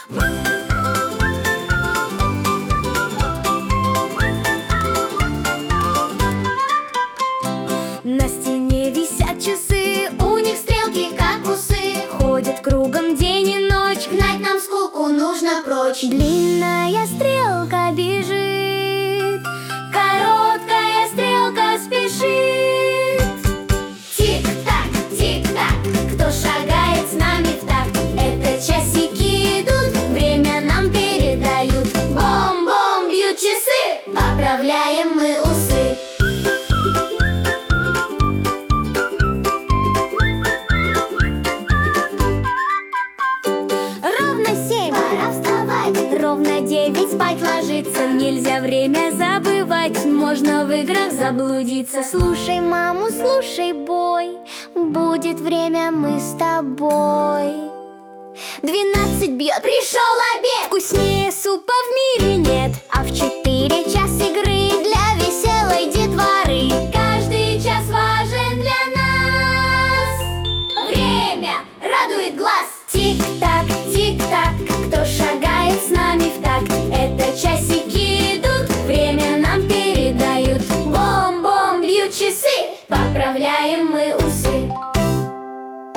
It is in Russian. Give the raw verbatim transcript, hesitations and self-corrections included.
На стене висят часы, у них стрелки как усы. Ходят кругом день и ночь, Гнать нам скуку нужно прочь. длинная стрелка бежит, короткая стрелка спешит. Тик-так, тик-так, кто шагает с нами в такт? Это часики идут, время нам передают. Бом-бом бьют часы, поправляем мы усы. Ровно семь, Пора вставать, ровно девять, спать ложиться. Нельзя время забывать, можно в играх заблудиться. Слушай маму, слушай бой, будет время мы с тобой. Двенадцать бьет, пришел обед. вкуснее супа в мире нет. А в четыре час игры для веселой детворы. Каждый час важен для нас. Время радует глаз. Тик-так, Тик-так, кто шагает с нами в такт? Это часики